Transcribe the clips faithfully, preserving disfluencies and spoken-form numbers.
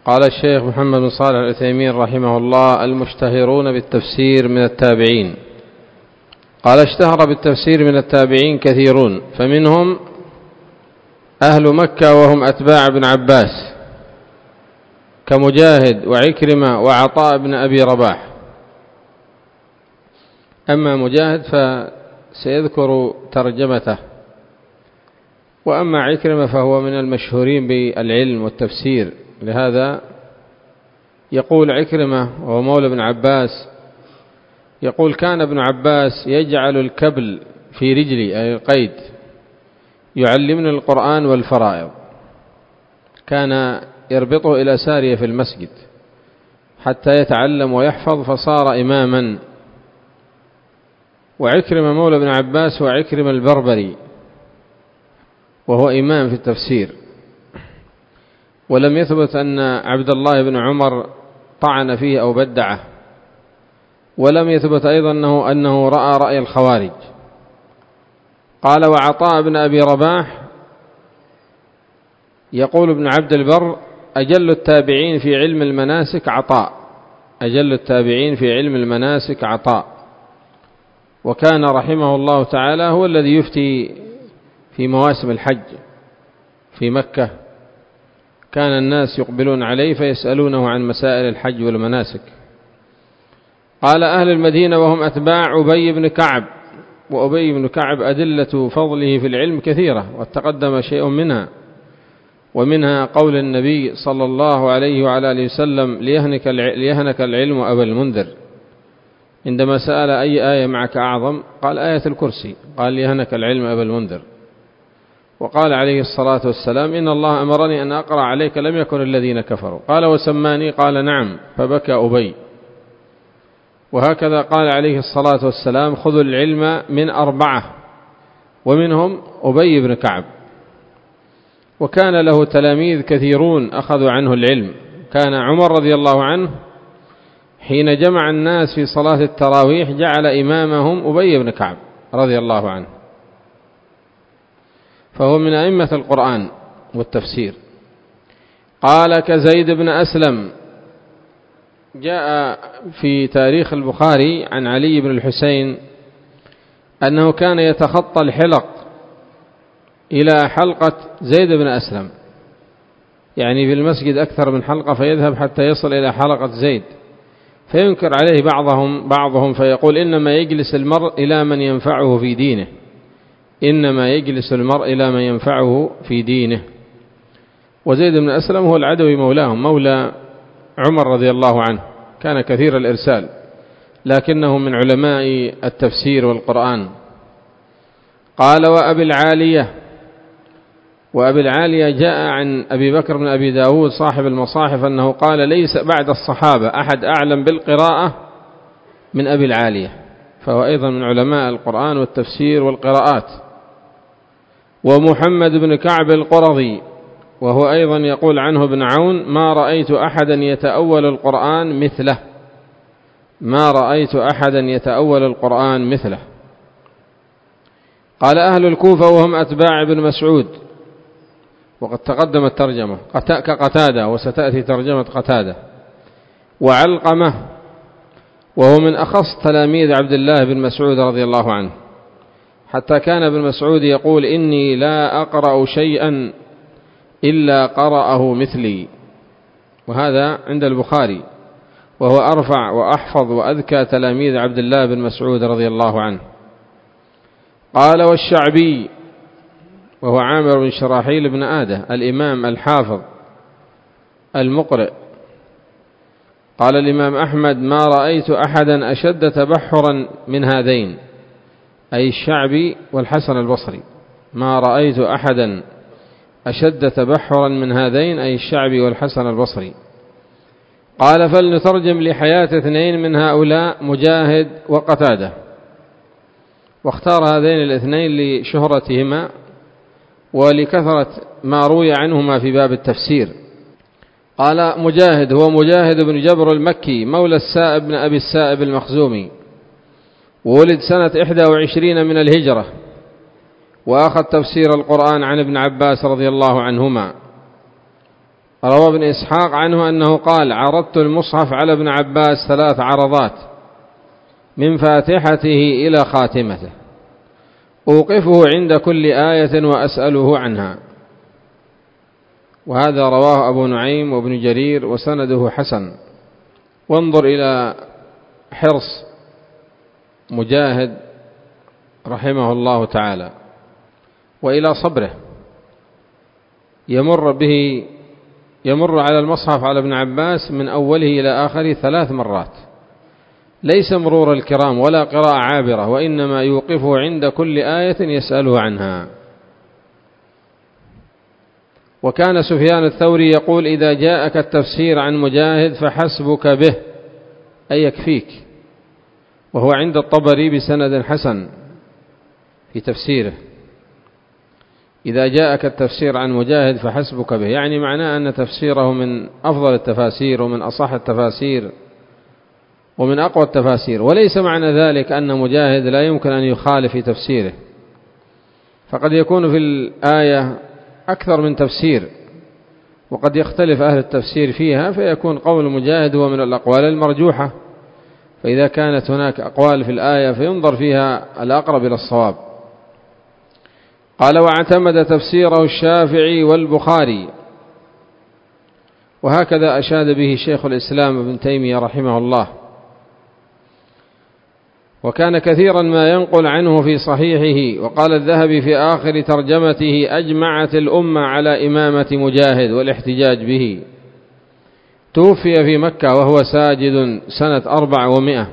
قال الشيخ محمد بن صالح العثيمين رحمه الله: المشتهرون بالتفسير من التابعين. قال: اشتهر بالتفسير من التابعين كثيرون، فمنهم أهل مكة وهم أتباع ابن عباس كمجاهد وعكرمة وعطاء بن أبي رباح. أما مجاهد فسيذكر ترجمته، وأما عكرمة فهو من المشهورين بالعلم والتفسير. لهذا يقول عكرمة وهو مولى ابن عباس، يقول: كان ابن عباس يجعل الكبل في رجلي، أي القيد، يعلمني القرآن والفرائض. كان يربطه إلى سارية في المسجد حتى يتعلم ويحفظ، فصار إماما. وعكرمة مولى ابن عباس وعكرمة البربري، وهو إمام في التفسير. ولم يثبت أن عبد الله بن عمر طعن فيه أو بدعه، ولم يثبت أيضا أنه, أنه رأى رأي الخوارج. قال: وعطاء بن أبي رباح، يقول ابن عبد البر: أجل التابعين في علم المناسك عطاء، أجل التابعين في علم المناسك عطاء. وكان رحمه الله تعالى هو الذي يفتي في مواسم الحج في مكة، كان الناس يقبلون عليه فيسألونه عن مسائل الحج والمناسك. قال: أهل المدينة وهم أتباع أبي بن كعب. وأبي بن كعب أدلة فضله في العلم كثيرة، وتقدم شيء منها، ومنها قول النبي صلى الله عليه وعلى آله وسلم: ليهنك ليهنك العلم أبا المنذر، عندما سأل: أي آية معك أعظم؟ قال: آية الكرسي. قال: ليهنك العلم أبا المنذر. وقال عليه الصلاة والسلام: إن الله أمرني أن أقرأ عليك لم يكن الذين كفروا. قال: وسماني؟ قال: نعم. فبكى أبي. وهكذا قال عليه الصلاة والسلام: خذوا العلم من أربعة، ومنهم أبي بن كعب. وكان له تلاميذ كثيرون أخذوا عنه العلم. كان عمر رضي الله عنه حين جمع الناس في صلاة التراويح جعل إمامهم أبي بن كعب رضي الله عنه، فهو من أئمة القرآن والتفسير. قال: كزيد بن أسلم. جاء في تاريخ البخاري عن علي بن الحسين أنه كان يتخطى الحلق إلى حلقة زيد بن أسلم، يعني في المسجد أكثر من حلقة، فيذهب حتى يصل إلى حلقة زيد، فينكر عليه بعضهم بعضهم فيقول: إنما يجلس المرء إلى من ينفعه في دينه، إنما يجلس المرء إلى من ينفعه في دينه. وزيد بن أسلم هو العدوي مولاهم، مولى عمر رضي الله عنه، كان كثير الإرسال، لكنه من علماء التفسير والقرآن. قال: وأبي العالية. وأبي العالية جاء عن أبي بكر بن أبي داود صاحب المصاحف أنه قال: ليس بعد الصحابة أحد أعلم بالقراءة من أبي العالية، فهو أيضا من علماء القرآن والتفسير والقراءات. ومحمد بن كعب القرظي، وهو أيضا يقول عنه ابن عون: ما رأيت أحدا يتأول القرآن مثله، ما رأيت أحدا يتأول القرآن مثله. قال: أهل الكوفة وهم أتباع ابن مسعود، وقد تقدمت ترجمة كقتادة، وستأتي ترجمة قتادة. وعلقمة، وهو من أخص تلاميذ عبد الله بن مسعود رضي الله عنه، حتى كان ابن مسعود يقول: إني لا أقرأ شيئا إلا قرأه مثلي. وهذا عند البخاري، وهو أرفع وأحفظ وأذكى تلاميذ عبد الله بن مسعود رضي الله عنه. قال: والشعبي، وهو عامر بن شراحيل بن آدة الإمام الحافظ المقرئ. قال الإمام أحمد: ما رأيت أحدا أشد تبحرا من هذين، أي الشعبي والحسن البصري، ما رأيت أحدا أشد تبحرا من هذين، أي الشعبي والحسن البصري. قال: فلنترجم لحياة اثنين من هؤلاء، مجاهد وقتادة. واختار هذين الاثنين لشهرتهما ولكثرة ما روي عنهما في باب التفسير. قال: مجاهد هو مجاهد بن جبر المكي، مولى السائب بن أبي السائب المخزومي، وولد سنة إحدى وعشرين من الهجرة، وأخذ تفسير القرآن عن ابن عباس رضي الله عنهما. روى ابن إسحاق عنه أنه قال: عرضت المصحف على ابن عباس ثلاث عرضات من فاتحته إلى خاتمته، أوقفه عند كل آية وأسأله عنها. وهذا رواه أبو نعيم وابن جرير وسنده حسن. وانظر إلى حرص مجاهد رحمه الله تعالى وإلى صبره، يمر به يمر على المصحف على ابن عباس من أوله إلى آخره ثلاث مرات، ليس مرور الكرام ولا قراءة عابرة، وإنما يوقفه عند كل آية يسأله عنها. وكان سفيان الثوري يقول: إذا جاءك التفسير عن مجاهد فحسبك به، أي يكفيك. وهو عند الطبري بسند حسن في تفسيره: إذا جاءك التفسير عن مجاهد فحسبك به، يعني معناه أن تفسيره من أفضل التفاسير ومن أصح التفاسير ومن أقوى التفاسير. وليس معنى ذلك أن مجاهد لا يمكن أن يخالف في تفسيره، فقد يكون في الآية أكثر من تفسير، وقد يختلف أهل التفسير فيها، فيكون قول مجاهد هو من الأقوال المرجوحة. فإذا كانت هناك أقوال في الآية فينظر فيها الأقرب إلى الصواب. قال: واعتمد تفسيره الشافعي والبخاري. وهكذا أشاد به شيخ الإسلام ابن تيمية رحمه الله. وكان كثيرا ما ينقل عنه في صحيحه. وقال الذهبي في آخر ترجمته: أجمعت الأمة على إمامة مجاهد والاحتجاج به. توفي في مكة وهو ساجد سنة أربع ومائة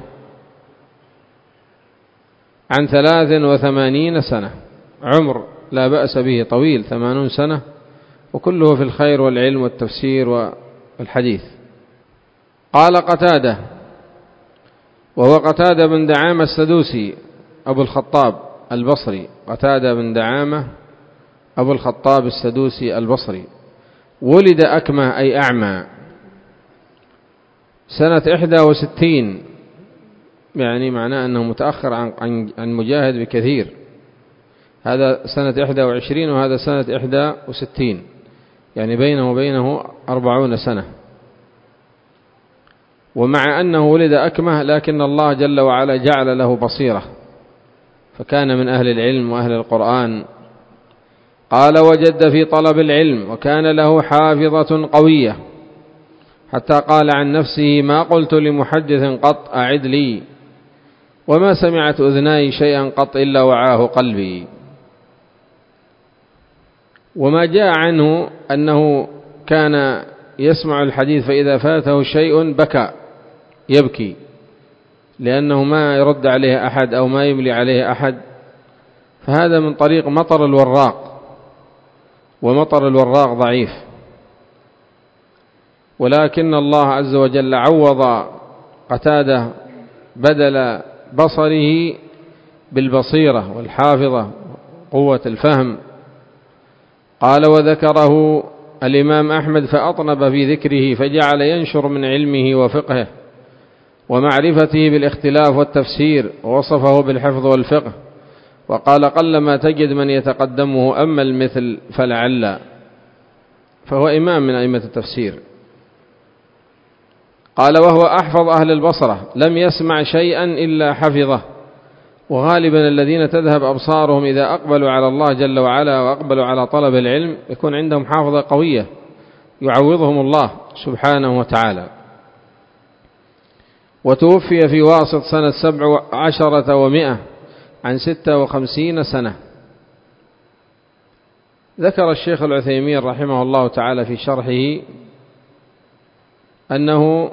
عن ثلاث وثمانين سنة، عمر لا بأس به طويل، ثمانون سنة، وكله في الخير والعلم والتفسير والحديث. قال قتادة، وهو قتادة بن دعامة السدوسي أبو الخطاب البصري، قتادة بن دعامة أبو الخطاب السدوسي البصري، ولد أكمة أي أعمى سنة إحدى وستين، يعني معناه أنه متأخر عن عن مجاهد بكثير. هذا سنة إحدى وعشرين وهذا سنة إحدى وستين، يعني بينه وبينه أربعون سنة. ومع أنه ولد أكمه لكن الله جل وعلا جعل له بصيرة، فكان من أهل العلم وأهل القرآن. قال: وجد في طلب العلم، وكان له حافظة قوية، حتى قال عن نفسه: ما قلت لمحدث قط أعد لي، وما سمعت أذناي شيئا قط إلا وعاه قلبي. وما جاء عنه أنه كان يسمع الحديث فإذا فاته شيء بكى يبكي، لأنه ما يرد عليه أحد أو ما يملي عليه أحد، فهذا من طريق مطر الوراق، ومطر الوراق ضعيف. ولكن الله عز وجل عوض قتادة بدل بصره بالبصيرة والحافظة قوة الفهم. قال: وذكره الإمام أحمد فأطنب في ذكره، فجعل ينشر من علمه وفقهه ومعرفته بالاختلاف والتفسير، ووصفه بالحفظ والفقه، وقال: قل ما تجد من يتقدمه، أما المثل فلعل. فهو إمام من أئمة التفسير. قال: وهو أحفظ أهل البصرة، لم يسمع شيئا إلا حفظه. وغالبا الذين تذهب أبصارهم إذا أقبلوا على الله جل وعلا وأقبلوا على طلب العلم يكون عندهم حافظة قوية يعوضهم الله سبحانه وتعالى. وتوفي في واسط سنة سبع عشرة ومئة عن ستة وخمسين سنة. ذكر الشيخ العثيمين رحمه الله تعالى في شرحه أنه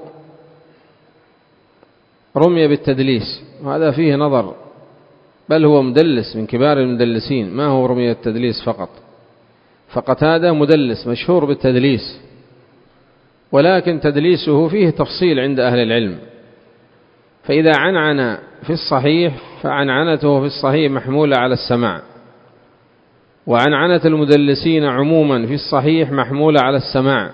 رمي بالتدليس، وهذا فيه نظر، بل هو مدلس من كبار المدلسين، ما هو رمي التدليس فقط. فقتادة مدلس مشهور بالتدليس، ولكن تدليسه فيه تفصيل عند أهل العلم. فإذا عنعن في الصحيح فعنعنته في الصحيح محمولة على السماع، وعنعنة المدلسين عموما في الصحيح محمولة على السماع.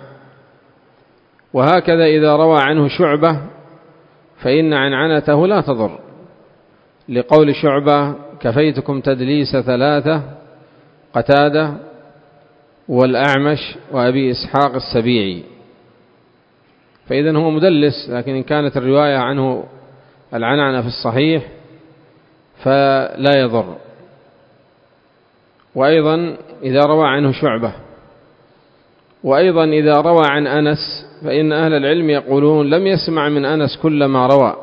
وهكذا إذا روى عنه شعبة فإن عنعنته لا تضر، لقول شعبة: كفيتكم تدليس ثلاثة، قتادة والأعمش وأبي إسحاق السبيعي، فإذن هو مدلس، لكن إن كانت الرواية عنه العنعنة في الصحيح فلا يضر. وأيضا إذا روى عنه شعبة، وأيضا إذا روى عن أنس فإن أهل العلم يقولون لم يسمع من أنس كل ما روى،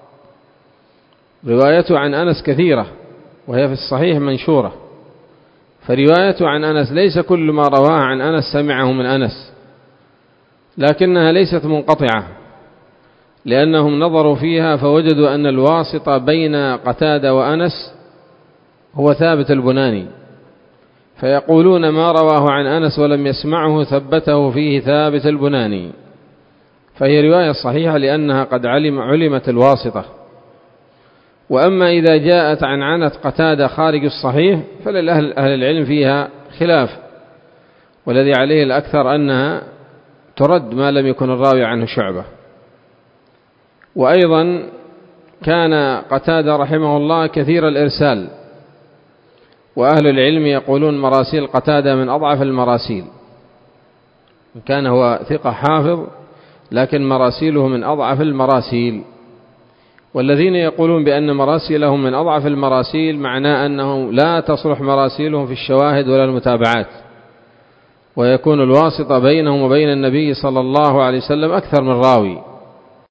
روايته عن أنس كثيرة وهي في الصحيح منشورة، فروايته عن أنس ليس كل ما رواه عن أنس سمعه من أنس، لكنها ليست منقطعة، لأنهم نظروا فيها فوجدوا أن الواسطة بين قتادة وأنس هو ثابت البناني، فيقولون ما رواه عن أنس ولم يسمعه ثبته فيه ثابت البناني، فهي رواية صحيحة لأنها قد علم علمت الواسطة. وأما إذا جاءت عن عنة قتادة خارج الصحيح فللأهل أهل العلم فيها خلاف، والذي عليه الأكثر أنها ترد ما لم يكن الراوي عنه شعبة. وأيضا كان قتادة رحمه الله كثير الإرسال، وأهل العلم يقولون مراسيل قتادة من أضعف المراسيل، كان هو ثقة حافظ لكن مراسيله من أضعف المراسيل. والذين يقولون بأن مراسيلهم من أضعف المراسيل معناه أنه لا تصلح مراسيلهم في الشواهد ولا المتابعات، ويكون الواسطة بينهم وبين النبي صلى الله عليه وسلم أكثر من راوي،